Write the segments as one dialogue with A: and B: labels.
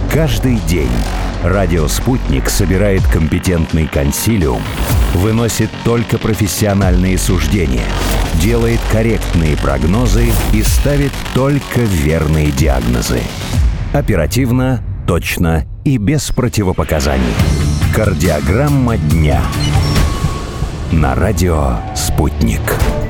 A: Каждый день радио «Спутник» собирает компетентный консилиум, выносит только профессиональные суждения, делает корректные прогнозы и ставит только верные диагнозы. Оперативно, точно и без противопоказаний. Кардиограмма дня. На радио «Спутник».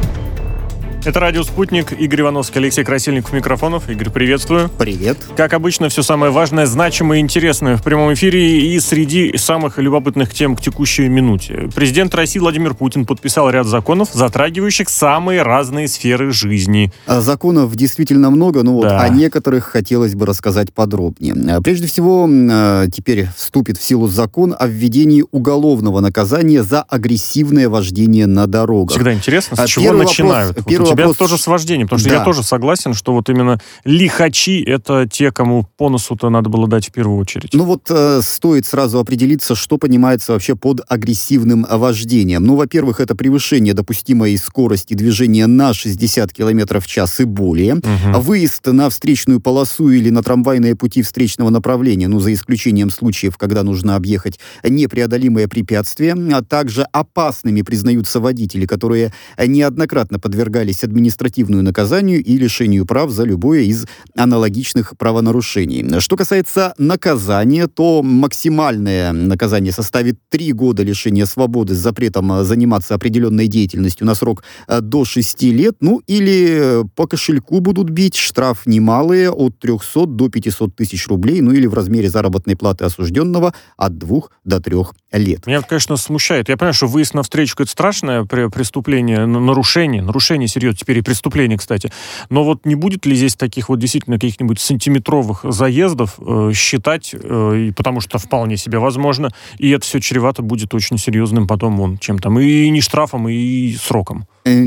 B: Это радио «Спутник». Игорь Ивановский, Алексей Красильников, микрофонов. Игорь, приветствую.
C: Привет.
B: Как обычно, все самое важное, значимое и интересное в прямом эфире и среди самых любопытных тем к текущей минуте. Президент России Владимир Путин подписал ряд законов, затрагивающих самые разные сферы жизни.
C: Законов действительно много, но о некоторых хотелось бы рассказать подробнее. Прежде всего, теперь вступит в силу закон о введении уголовного наказания за агрессивное вождение на дорогах.
B: Всегда интересно, с чего начинают. У тебя тоже с вождением, потому что я тоже согласен, что вот именно лихачи — это те, кому по носу-то надо было дать в первую очередь.
C: Стоит сразу определиться, что понимается вообще под агрессивным вождением. Во-первых, это превышение допустимой скорости движения на 60 км в час и более, выезд на встречную полосу или на трамвайные пути встречного направления, за исключением случаев, когда нужно объехать непреодолимое препятствие, а также опасными признаются водители, которые неоднократно подвергались административному наказанию и лишению прав за любое из аналогичных правонарушений. Что касается наказания, то максимальное наказание составит 3 года лишения свободы с запретом заниматься определенной деятельностью на срок до 6 лет, или по кошельку будут бить, штраф немалые, от 300 до 500 тысяч рублей, или в размере заработной платы осужденного от 2 до 3 лет.
B: Меня, конечно, смущает. Я понимаю, что выезд на встречку — это страшное преступление, нарушение серьезно, теперь и преступление, кстати. Но не будет ли здесь таких действительно каких-нибудь сантиметровых заездов считать, потому что вполне себе возможно, и это все чревато будет очень серьезным потом и не штрафом, и сроком.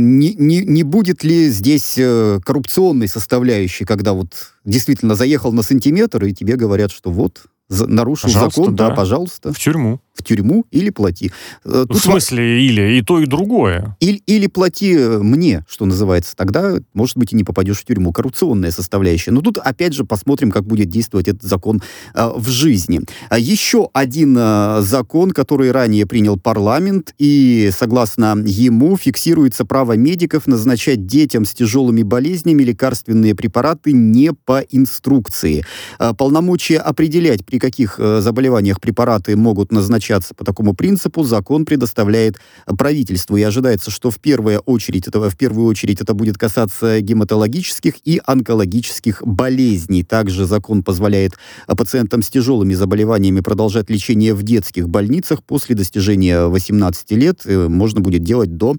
C: Не будет ли здесь коррупционной составляющей, когда действительно заехал на сантиметр, и тебе говорят, что нарушил закон, пожалуйста.
B: В тюрьму.
C: В тюрьму или плати.
B: В смысле или? И то, и другое.
C: Или плати мне, что называется. Тогда, может быть, и не попадешь в тюрьму. Коррупционная составляющая. Но тут, опять же, посмотрим, как будет действовать этот закон в жизни. Еще один закон, который ранее принял парламент, и, согласно ему, фиксируется право медиков назначать детям с тяжелыми болезнями лекарственные препараты не по инструкции. Полномочия определять, при каких заболеваниях препараты могут назначаться по такому принципу, закон предоставляет правительству. И ожидается, что в первую очередь это будет касаться гематологических и онкологических болезней. Также закон позволяет пациентам с тяжелыми заболеваниями продолжать лечение в детских больницах. После достижения 18 лет можно будет делать до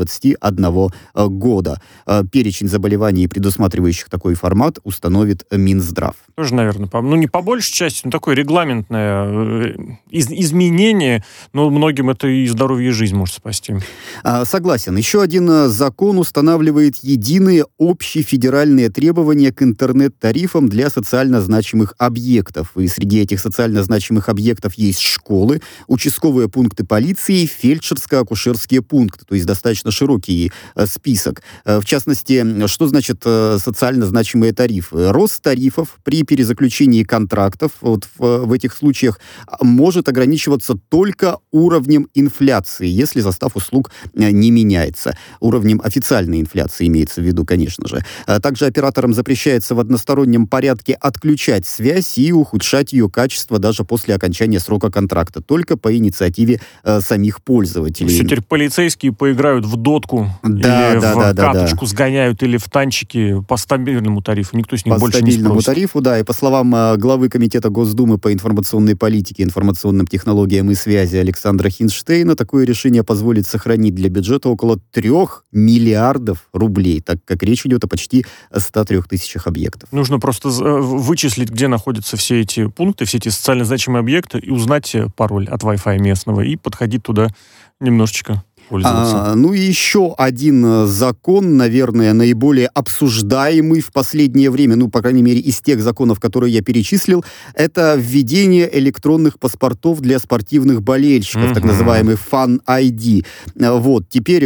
C: 21 года. Перечень заболеваний, предусматривающих такой формат, установит Минздрав.
B: Тоже, наверное, не по большей части, но такое регламентное изменение, но многим это и здоровье, и жизнь может спасти.
C: Согласен. Еще один закон устанавливает единые общефедеральные требования к интернет-тарифам для социально значимых объектов. И среди этих социально значимых объектов есть школы, участковые пункты полиции, фельдшерско-акушерские пункты. То есть достаточно широкий список. В частности, что значит социально значимые тарифы? Рост тарифов при перезаключении контрактов в этих случаях может ограничиваться только уровнем инфляции, если состав услуг не меняется. Уровнем официальной инфляции имеется в виду, конечно же. Также операторам запрещается в одностороннем порядке отключать связь и ухудшать ее качество даже после окончания срока контракта, только по инициативе самих пользователей.
B: Все теперь полицейские поиграют в дотку, в каточку сгоняют, или в танчики по стабильному тарифу. Никто с них больше не спросит.
C: По стабильному тарифу, и по словам главы Комитета Госдумы по информационной политике, информационным технологиям и связи Александра Хинштейна, такое решение позволит сохранить для бюджета около 3 миллиардов рублей, так как речь идет о почти 103 тысячах объектов.
B: Нужно просто вычислить, где находятся все эти пункты, все эти социально значимые объекты, и узнать пароль от Wi-Fi местного, и подходить туда немножечко.
C: И еще один закон, наверное, наиболее обсуждаемый в последнее время, по крайней мере, из тех законов, которые я перечислил, это введение электронных паспортов для спортивных болельщиков, так называемый Fan ID. Теперь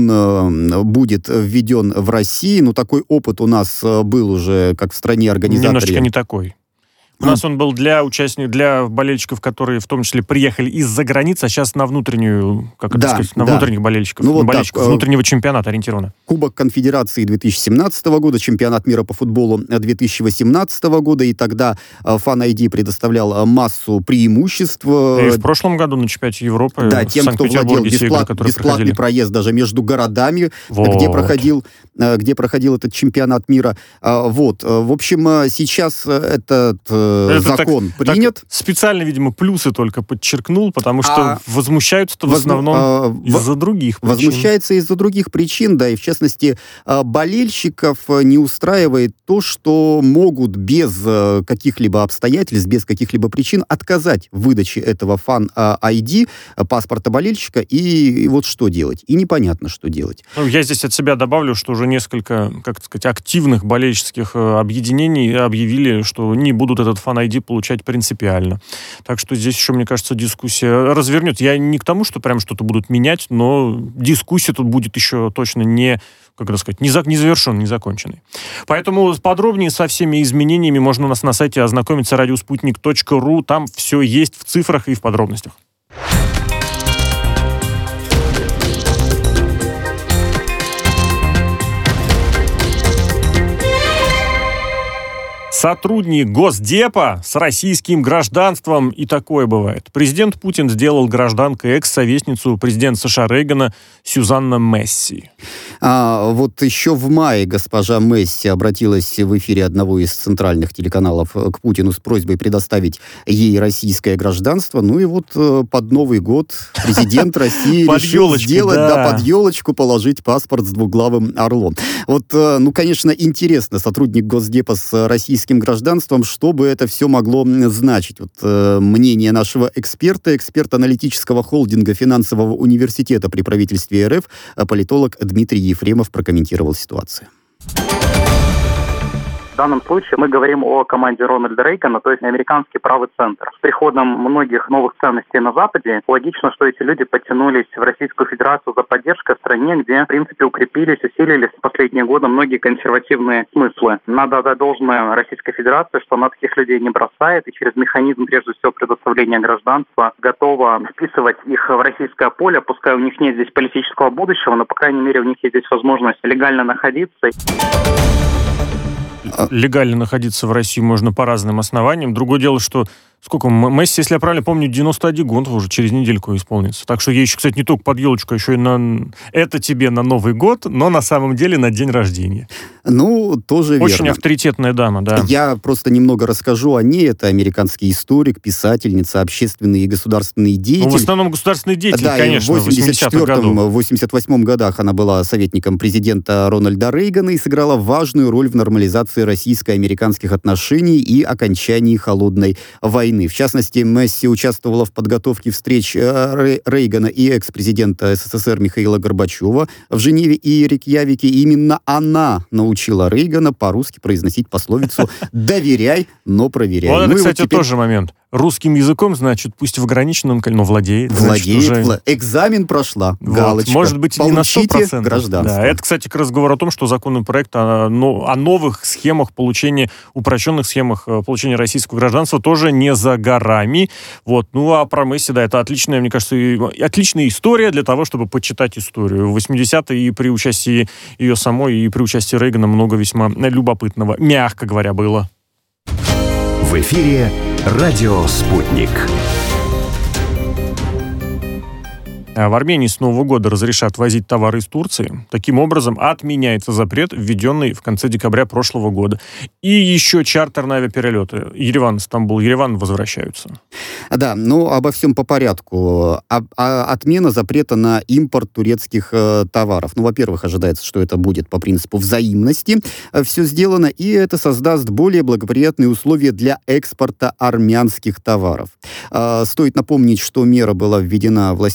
C: он будет введен в России, такой опыт у нас был уже, как в стране организаторе.
B: Немножечко не такой. У нас он был для участников, для болельщиков, которые в том числе приехали из-за границы, а сейчас на внутреннюю, как это сказать, на внутренних болельщиков,
C: ну, вот
B: болельщиков внутреннего чемпионата ориентировано.
C: Кубок Конфедерации 2017 года, чемпионат мира по футболу 2018 года, и тогда Fan-ID предоставлял массу преимуществ. И
B: в прошлом году на чемпионате Европы
C: тем, кто владел бесплатный проезд даже между городами, где проходил этот чемпионат мира. В общем, сейчас этот закон принят.
B: Так, специально, видимо, плюсы только подчеркнул, потому что возмущаются-то в основном из-за других причин.
C: Возмущается из-за других причин, да, и в частности болельщиков не устраивает то, что могут без каких-либо обстоятельств, без каких-либо причин отказать в выдаче этого Fan-ID, паспорта болельщика, и вот что делать. И непонятно, что делать.
B: Я здесь от себя добавлю, что уже несколько, активных болельческих объединений объявили, что не будут этот Fan-ID получать принципиально. Так что здесь еще, мне кажется, дискуссия развернется. Я не к тому, что прям что-то будут менять, но дискуссия тут будет еще точно не завершенной, не законченной. Поэтому подробнее со всеми изменениями можно у нас на сайте ознакомиться radiosputnik.ru. Там все есть в цифрах и в подробностях. Сотрудник Госдепа с российским гражданством, и такое бывает. Президент Путин сделал гражданкой экс-советницу президента США Рейгана Сюзанна Месси.
C: Вот еще в мае госпожа Месси обратилась в эфире одного из центральных телеканалов к Путину с просьбой предоставить ей российское гражданство. Ну и вот под Новый год президент России решил сделать, под елочку положить паспорт с двуглавым орлом. Вот, конечно, интересно, сотрудник Госдепа с российским гражданством, что бы это все могло значить. Вот мнение нашего эксперта аналитического холдинга финансового университета при правительстве РФ, политолог Дмитрий Ефремов прокомментировал ситуацию.
D: В данном случае мы говорим о команде Рональда Рейгана, то есть американский правый центр. С приходом многих новых ценностей на Западе логично, что эти люди подтянулись в Российскую Федерацию за поддержкой в стране, где, в принципе, укрепились, усилились в последние годы многие консервативные смыслы. Надо отдать должное Российской Федерации, что она таких людей не бросает и через механизм, прежде всего, предоставления гражданства готова вписывать их в российское поле, пускай у них нет здесь политического будущего, но, по крайней мере, у них есть здесь возможность легально находиться.
B: Легально находиться в России можно по разным основаниям. Другое дело, что Месси, если я правильно помню, 91 год уже через недельку исполнится. Так что ей еще, кстати, не только под елочку, а еще и это тебе на Новый год, но на самом деле на день рождения.
C: Тоже верно.
B: Очень авторитетная дама, да.
C: Я просто немного расскажу о ней. Это американский историк, писательница, общественный и государственный деятель.
B: В основном государственный деятель, конечно, в 80-х годах.
C: В 88 годах она была советником президента Рональда Рейгана и сыграла важную роль в нормализации российско-американских отношений и окончании холодной войны. В частности, Месси участвовала в подготовке встреч Рейгана и экс-президента СССР Михаила Горбачева в Женеве и Рейкьявике. Именно она научила Рейгана по-русски произносить пословицу «доверяй, но проверяй».
B: Вот это, кстати, тоже момент. Русским языком, значит, пусть в ограниченном, но владеет.
C: Экзамен прошла, галочка.
B: Может быть, не на 100%.
C: Гражданство.
B: Да, это, кстати, к разговору о том, что законопроект о новых схемах получения, упрощенных схемах получения российского гражданства тоже не за горами. А про Месси, да, это отличная, мне кажется, отличная история для того, чтобы почитать историю. В 80-е и при участии ее самой, и при участии Рейгана много весьма любопытного, мягко говоря, было.
A: В эфире «Радио Спутник».
B: В Армении с Нового года разрешат возить товары из Турции. Таким образом, отменяется запрет, введенный в конце декабря прошлого года. И еще чартерные авиаперелеты. Ереван-Стамбул, Ереван возвращаются.
C: Да, обо всем по порядку. Отмена запрета на импорт турецких товаров. Во-первых, ожидается, что это будет по принципу взаимности все сделано, и это создаст более благоприятные условия для экспорта армянских товаров. Стоит напомнить, что мера была введена властями Республики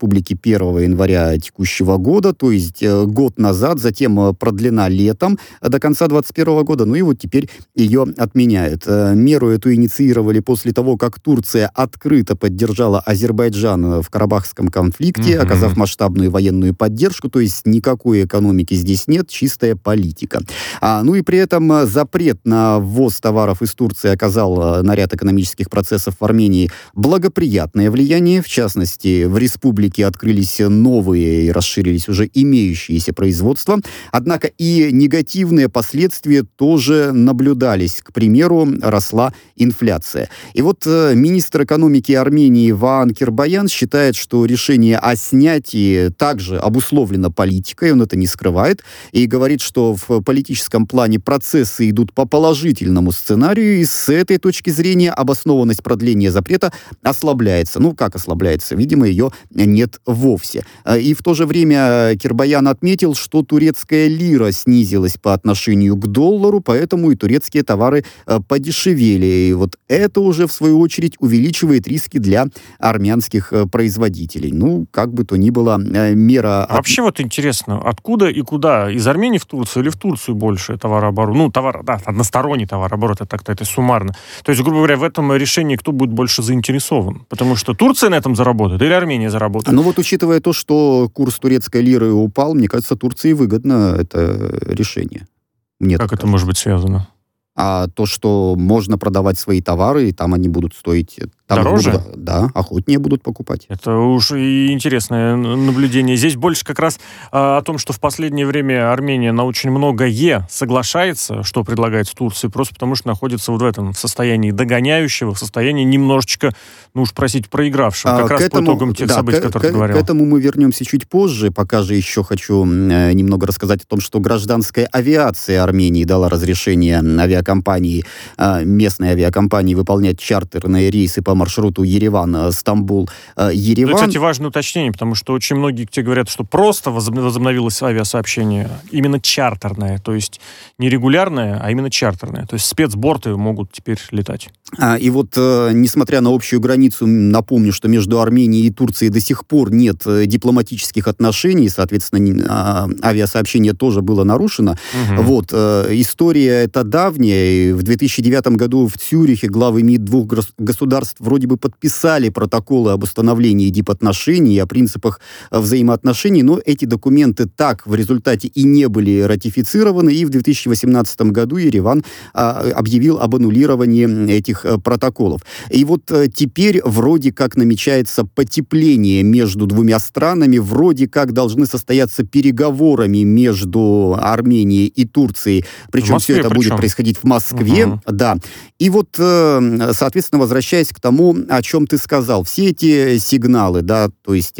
C: республики 1 января текущего года, то есть год назад, затем продлена летом до конца 2021 года, ну и вот теперь ее отменяют. Меру эту инициировали после того, как Турция открыто поддержала Азербайджан в Карабахском конфликте, оказав масштабную военную поддержку, то есть никакой экономики здесь нет, чистая политика. Ну и при этом запрет на ввоз товаров из Турции оказал на ряд экономических процессов в Армении благоприятное влияние. В частности, в республике открылись новые и расширились уже имеющиеся производства. Однако и негативные последствия тоже наблюдались. К примеру, росла инфляция. И вот министр экономики Армении Ваан Кирбаян считает, что решение о снятии также обусловлено политикой, он это не скрывает, и говорит, что в политическом плане процессы идут по положительному сценарию, и с этой точки зрения обоснованность продления запрета ослабляется. Ну, как ослабляется? Видимо, ее нет вовсе. И в то же время Кирбаян отметил, что турецкая лира снизилась по отношению к доллару, поэтому и турецкие товары подешевели. И вот это уже, в свою очередь, увеличивает риски для армянских производителей. Ну, как бы то ни было, мера...
B: Вообще вот интересно, откуда и куда? Из Армении в Турцию или в Турцию больше товарооборот? Ну, односторонний товарооборот, это суммарно. То есть, грубо говоря, в этом решении кто будет больше заинтересован? Потому что Турция на этом заработает или Армения заработает?
C: Ну вот, учитывая то, что курс турецкой лиры упал, мне кажется, Турции выгодно это решение. Мне
B: как это может быть связано?
C: А то, что можно продавать свои товары, и там они будут стоить... Там
B: дороже?
C: Да, охотнее будут покупать.
B: Это уж и интересное наблюдение. Здесь больше как раз о том, что в последнее время Армения на очень многое соглашается, что предлагает Турция, просто потому что находится вот в этом состоянии догоняющего, в состоянии немножечко, ну уж просить, проигравшего. Как раз по итогам тех событий, которые ты говорил.
C: К этому мы вернемся чуть позже. Пока же еще хочу немного рассказать о том, что гражданская авиация Армении дала разрешение авиакомпании, местной авиакомпании выполнять чартерные рейсы по маршруту Ереван-Стамбул. Ереван...
B: Это, кстати, важное уточнение, потому что очень многие тебе говорят, что просто возобновилось авиасообщение, именно чартерное, то есть не регулярное, а именно чартерное. То есть спецборты могут теперь летать.
C: И вот, несмотря на общую границу, напомню, что между Арменией и Турцией до сих пор нет дипломатических отношений, соответственно, авиасообщение тоже было нарушено. Вот, история эта давняя. В 2009 году в Цюрихе главы МИД двух государств вроде бы подписали протоколы об установлении дипотношений и о принципах взаимоотношений, но эти документы так в результате и не были ратифицированы, и в 2018 году Ереван объявил об аннулировании этих протоколов. И вот теперь вроде как намечается потепление между двумя странами, вроде как должны состояться переговорами между Арменией и Турцией, причем все это будет происходить в Москве, да. И вот, соответственно, возвращаясь к тому, о чем ты сказал, все эти сигналы, да, то есть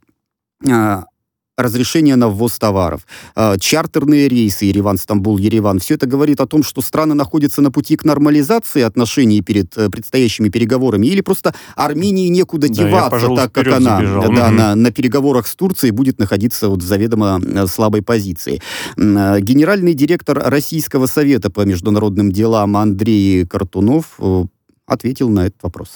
C: разрешение на ввоз товаров, чартерные рейсы Ереван-Стамбул, Ереван, все это говорит о том, что страны находятся на пути к нормализации отношений перед предстоящими переговорами, или просто Армении некуда деваться, так как она на переговорах с Турцией будет находиться вот в заведомо слабой позиции. Генеральный директор Российского совета по международным делам Андрей Картунов ответил на этот вопрос.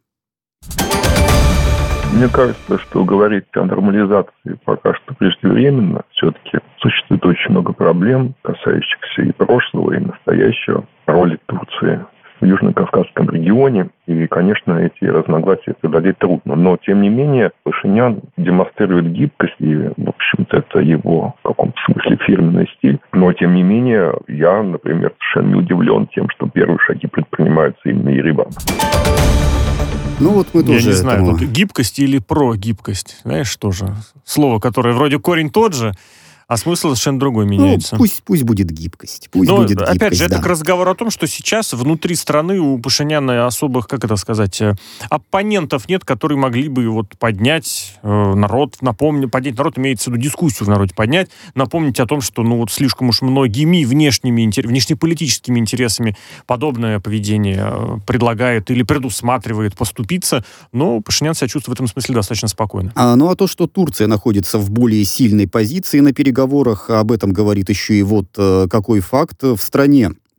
E: Мне кажется, что говорить о нормализации пока что преждевременно. Все-таки существует очень много проблем, касающихся и прошлого, и настоящего, роли Турции в Южно-Кавказском регионе. И, конечно, эти разногласия преодолеть трудно. Но, тем не менее, Пашинян демонстрирует гибкость, и, в общем-то, это его, в каком-то смысле, фирменный стиль. Но, тем не менее, я, например, совершенно не удивлен тем, что первые шаги предпринимаются именно Ереваном.
C: Ну вот мы тоже...
B: Я не знаю, тут гибкость или прогибкость. Знаешь, тоже слово, которое вроде корень тот же, а смысл совершенно другой меняется.
C: Ну, пусть будет гибкость.
B: Опять же, это к разговору о том, что сейчас внутри страны у Пашиняна особых, как это сказать, оппонентов нет, которые могли бы вот поднять народ, поднять народ, имеется в виду дискуссию в народе поднять, напомнить о том, что ну вот слишком уж многими внешнеполитическими интересами подобное поведение предлагает или предусматривает поступиться, но Пашинян себя чувствует в этом смысле достаточно спокойно.
C: А то, что Турция находится в более сильной позиции на переговорах, об этом говорит еще и вот какой факт. В стране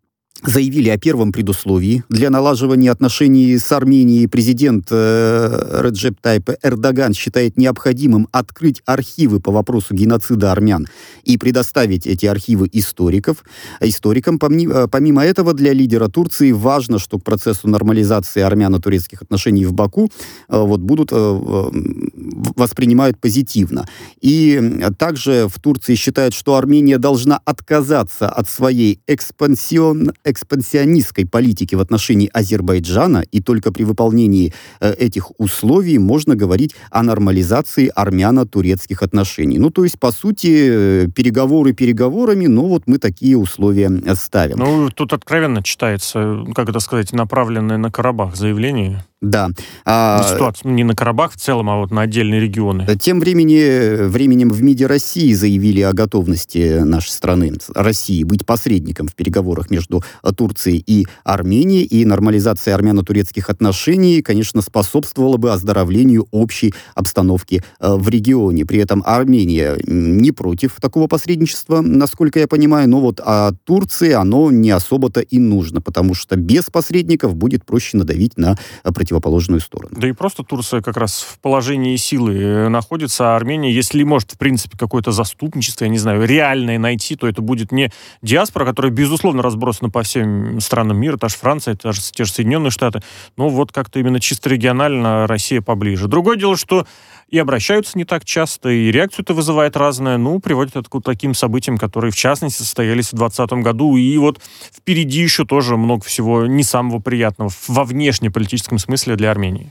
C: заявили о первом предусловии для налаживания отношений с Арменией. Президент Реджеп Тайип Эрдоган считает необходимым открыть архивы по вопросу геноцида армян и предоставить эти архивы историкам. Помимо этого, для лидера Турции важно, что к процессу нормализации армяно-турецких отношений в Баку будут воспринимают позитивно. И также в Турции считают, что Армения должна отказаться от своей экспансионистской политики в отношении Азербайджана, и только при выполнении этих условий можно говорить о нормализации армяно-турецких отношений. Ну, то есть, по сути, переговоры переговорами, но вот мы такие условия ставим.
B: Ну, тут откровенно читается, как это сказать, направленное на Карабах заявление.
C: Да.
B: Ситуация не на Карабах в целом, а вот на отдельные регионы.
C: Тем временем в МИДе России заявили о готовности нашей страны, России, быть посредником в переговорах между Турцией и Арменией, и нормализация армяно-турецких отношений, конечно, способствовала бы оздоровлению общей обстановки в регионе. При этом Армения не против такого посредничества, насколько я понимаю, но вот Турции оно не особо-то и нужно, потому что без посредников будет проще надавить на противоположную сторону.
B: Да и просто Турция как раз в положении силы находится, а Армения, если может, в принципе, какое-то заступничество, я не знаю, реальное найти, то это будет не диаспора, которая, безусловно, разбросана по всем странам мира, та же Франция, те же Соединенные Штаты, но вот как-то именно чисто регионально Россия поближе. Другое дело, что и обращаются не так часто, и реакцию это вызывает разное, приводит это к таким событиям, которые, в частности, состоялись в 2020 году, и вот впереди еще тоже много всего не самого приятного во внешнеполитическом смысле для Армении.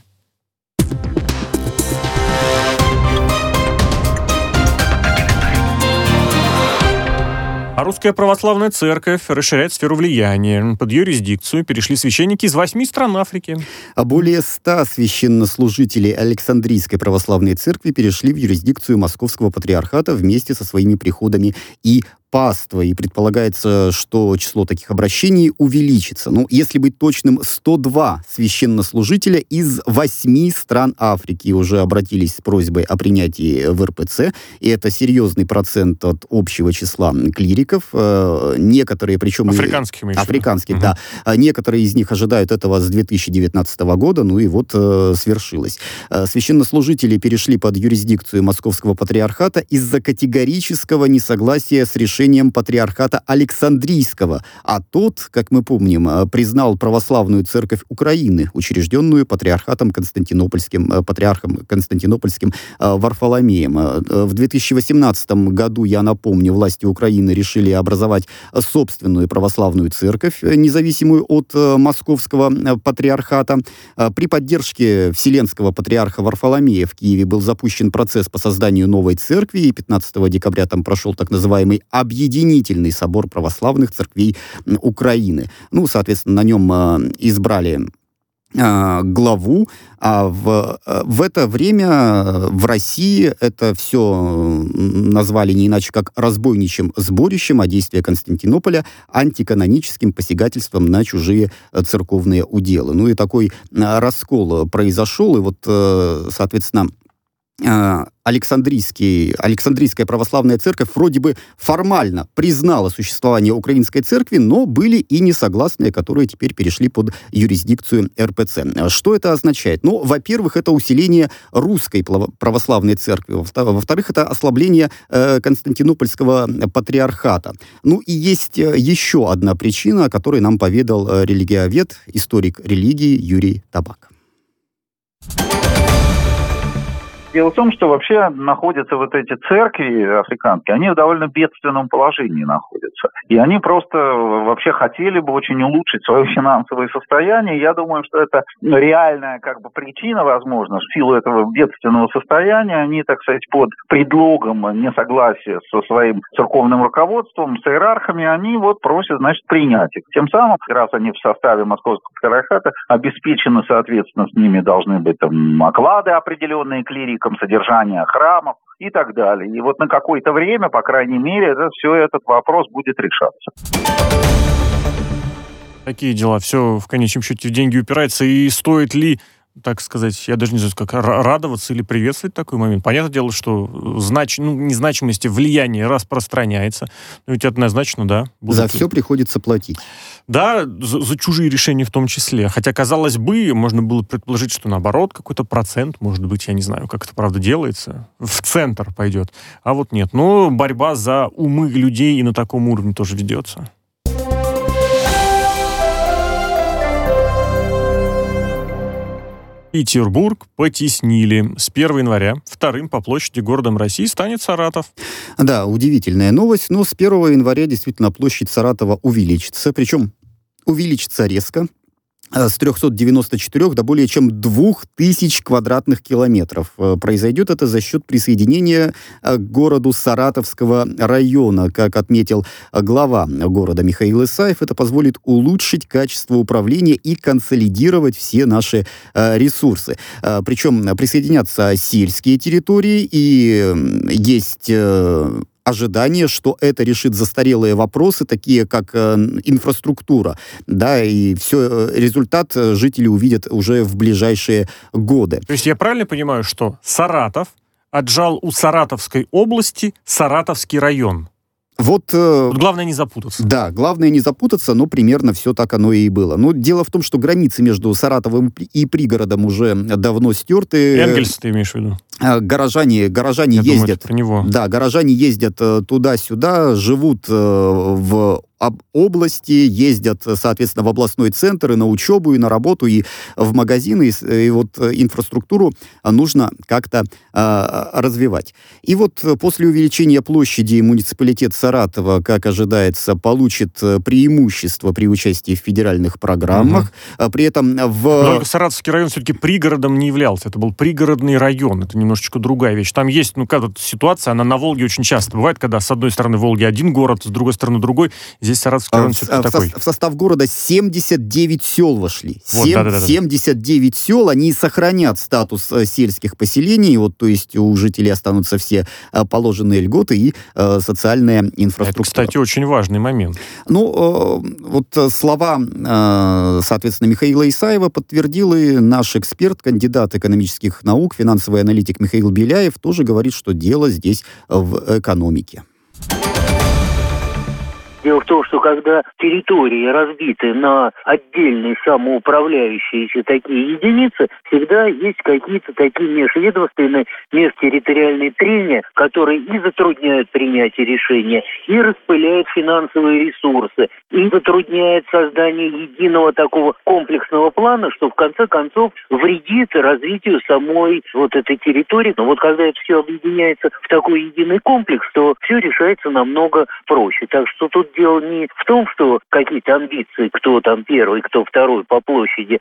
B: А Русская Православная Церковь расширяет сферу влияния. Под юрисдикцию перешли священники из 8 стран Африки.
C: Более 100 священнослужителей Александрийской Православной Церкви перешли в юрисдикцию Московского Патриархата вместе со своими приходами и паствой. И предполагается, что число таких обращений увеличится. Если быть точным, 102 священнослужителя из 8 стран Африки уже обратились с просьбой о принятии в РПЦ. И это серьезный процент от общего числа клириков. Некоторые, причем... Африканских, да. Некоторые из них ожидают этого с 2019 года, и вот свершилось. Священнослужители перешли под юрисдикцию Московского Патриархата из-за категорического несогласия с решением Патриархата Александрийского, а тот, как мы помним, признал Православную Церковь Украины, учрежденную патриархом Константинопольским Варфоломеем. В 2018 году, я напомню, власти Украины решили образовать собственную православную церковь, независимую от Московского Патриархата. При поддержке Вселенского Патриарха Варфоломея в Киеве был запущен процесс по созданию новой церкви, и 15 декабря там прошел так называемый Объединительный собор православных церквей Украины. Соответственно, на нем избрали главу, а в это время в России это все назвали не иначе как разбойничьим сборищем, а действие Константинополя антиканоническим посягательством на чужие церковные уделы. И такой раскол произошел, и вот, соответственно, Александрийская православная церковь вроде бы формально признала существование украинской церкви, но были и несогласные, которые теперь перешли под юрисдикцию РПЦ. Что это означает? Во-первых, это усиление русской православной церкви. Во-вторых, это ослабление Константинопольского патриархата. И есть еще одна причина, о которой нам поведал религиовед, историк религии Юрий Табак.
F: Дело в том, что вообще находятся вот эти церкви африканские, они в довольно бедственном положении находятся. И они просто вообще хотели бы очень улучшить свое финансовое состояние. Я думаю, что это реальная причина, возможно, в силу этого бедственного состояния. Они, так сказать, под предлогом несогласия со своим церковным руководством, с иерархами, они просят, принять их. Тем самым, раз они в составе Московского Патриархата, обеспечены, соответственно, с ними должны быть оклады определенные клирикам, содержание храмов и так далее. И на какое-то время, по крайней мере, этот вопрос будет решаться.
B: Такие дела. Все в конечном счете в деньги упирается. И стоит ли так сказать, я даже не знаю, как радоваться или приветствовать такой момент. Понятное дело, что незначимость влияния распространяется. Но ведь однозначно, да.
C: За все приходится платить.
B: Да, за чужие решения в том числе. Хотя, казалось бы, можно было предположить, что наоборот, какой-то процент, может быть, я не знаю, как это правда делается, в центр пойдет. А вот нет. Но борьба за умы людей и на таком уровне тоже ведется. Петербург потеснили. С 1 января вторым по площади городом России станет Саратов.
C: Да, удивительная новость, но с 1 января действительно площадь Саратова увеличится, причем увеличится резко, с 394 до более чем 2000 квадратных километров. Произойдет это за счет присоединения к городу Саратовского района. Как отметил глава города Михаил Исаев, это позволит улучшить качество управления и консолидировать все наши ресурсы. Причем присоединятся сельские территории, и есть ожидание, что это решит застарелые вопросы, такие как инфраструктура, да, и все, результат жители увидят уже в ближайшие годы.
B: То есть я правильно понимаю, что Саратов отжал у Саратовской области Саратовский район?
C: Вот
B: главное не запутаться.
C: Да, главное не запутаться, но примерно все так оно и было. Но дело в том, что границы между Саратовым и пригородом уже давно стерты.
B: Энгельс ты имеешь в виду?
C: Горожане
B: Я
C: ездят.
B: Думаю, про него.
C: Да, горожане ездят туда-сюда, живут в области, ездят, соответственно, в областной центр и на учебу, и на работу, и в магазины, и вот инфраструктуру нужно как-то развивать. И вот после увеличения площади муниципалитет Саратова, как ожидается, получит преимущество при участии в федеральных программах. При этом
B: Только Саратовский район все-таки пригородом не являлся. Это был пригородный район. Это немножечко другая вещь. Там есть, какая-то ситуация, она на Волге очень часто бывает, когда с одной стороны Волги один город, с другой стороны другой. Здесь Саратовский район все-таки такой.
C: В состав города 79 сел вошли.
B: Вот,
C: 79 сел, они сохранят статус сельских поселений, вот, то есть у жителей останутся все положенные льготы и социальная инфраструктура.
B: Это, кстати, очень важный момент.
C: Вот слова, соответственно, Михаила Исаева подтвердил и наш эксперт, кандидат экономических наук, финансовый аналитик Михаил Беляев, тоже говорит, что дело здесь в экономике.
G: Дело в том, что когда территории разбиты на отдельные самоуправляющиеся такие единицы, всегда есть какие-то такие межведомственные, межтерриториальные трения, которые и затрудняют принятие решения, и распыляют финансовые ресурсы, и затрудняют создание единого такого комплексного плана, что в конце концов вредит развитию самой вот этой территории. Но вот когда это все объединяется в такой единый комплекс, то все решается намного проще. Так что тут дело не в том, что какие-то амбиции, кто там первый, кто второй по площади.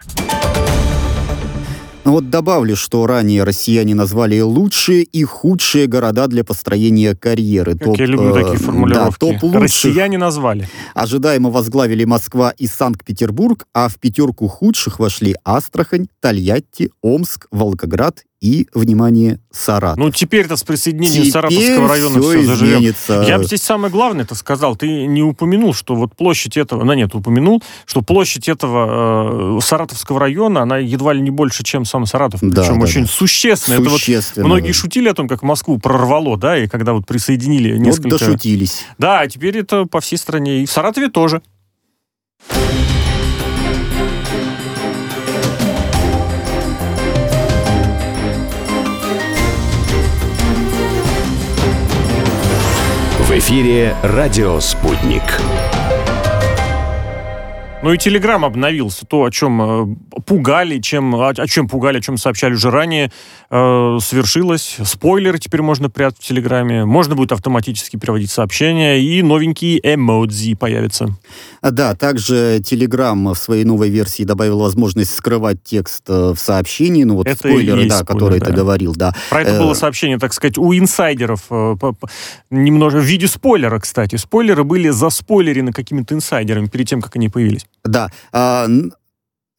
C: Вот добавлю, что ранее россияне назвали лучшие и худшие города для построения карьеры.
B: Как я люблю такие формулировки.
C: Да, топ лучших
B: россияне назвали.
C: Ожидаемо возглавили Москва и Санкт-Петербург, а в пятерку худших вошли Астрахань, Тольятти, Омск, Волгоград и, внимание, Саратов.
B: Теперь-то с присоединением Саратовского района все заживем.
C: Изменится.
B: Я бы здесь самое главное это сказал. Ты не упомянул, что вот площадь этого... упомянул, что площадь этого Саратовского района, она едва ли не больше, чем сам Саратов. Причем очень существенная. Это многие шутили о том, как Москву прорвало, да, и когда вот присоединили несколько...
C: Вот дошутились.
B: Да, а теперь это по всей стране. И в Саратове тоже.
A: В эфире «Радио Спутник».
B: И Телеграм обновился. То, о чем пугали, о чем сообщали уже ранее, свершилось. Спойлеры теперь можно прятать в Телеграме. Можно будет автоматически переводить сообщения. И новенькие эмодзи появятся.
C: Да, также Телеграм в своей новой версии добавил возможность скрывать текст в сообщении. Это спойлеры, которые ты говорил. Да.
B: Про это было сообщение, так сказать, у инсайдеров. Немного в виде спойлера, кстати. Спойлеры были заспойлерены какими-то инсайдерами перед тем, как они появились.
C: Да.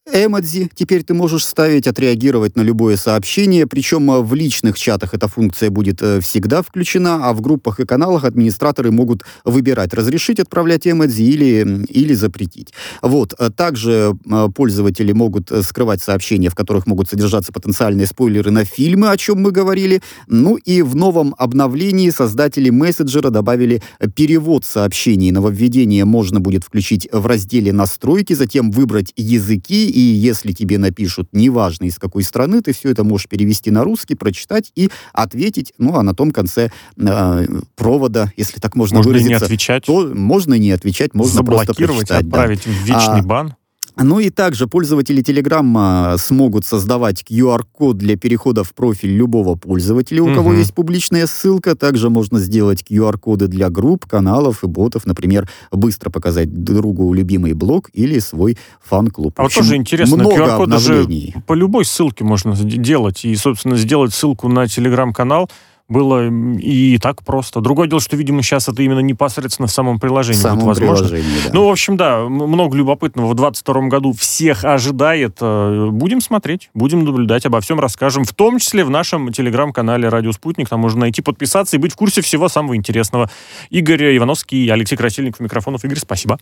C: эмодзи теперь ты можешь ставить, отреагировать на любое сообщение, причем в личных чатах эта функция будет всегда включена, а в группах и каналах администраторы могут выбирать, разрешить отправлять эмодзи или запретить. Вот. Также пользователи могут скрывать сообщения, в которых могут содержаться потенциальные спойлеры на фильмы, о чем мы говорили. Ну и в новом обновлении создатели мессенджера добавили перевод сообщений. Нововведение можно будет включить в разделе «Настройки», затем выбрать языки, и если тебе напишут, неважно из какой страны, ты все это можешь перевести на русский, прочитать и ответить. Ну, а на том конце провода, если так можно выразиться,
B: не отвечать.
C: То можно не отвечать, можно просто прочитать.
B: Отправить в вечный бан.
C: Ну и также пользователи Telegram смогут создавать QR-код для перехода в профиль любого пользователя, у кого есть публичная ссылка. Также можно сделать QR-коды для групп, каналов и ботов. Например, быстро показать другу любимый блог или свой фан-клуб.
B: А вот тоже интересно, QR-коды же по любой ссылке можно делать. И, собственно, сделать ссылку на Telegram-канал было и так просто. Другое дело, что, видимо, сейчас это именно непосредственно в самом приложении будет возможно. Да. Ну, в общем, да, много любопытного в 2022 году всех ожидает. Будем смотреть, будем наблюдать, обо всем расскажем, в том числе в нашем телеграм-канале «Радио Спутник». Там можно найти, подписаться и быть в курсе всего самого интересного. Игорь Ивановский, Алексей Красильников, микрофонов. Игорь, спасибо.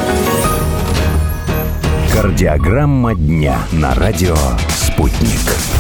A: Кардиограмма дня на радио «Спутник».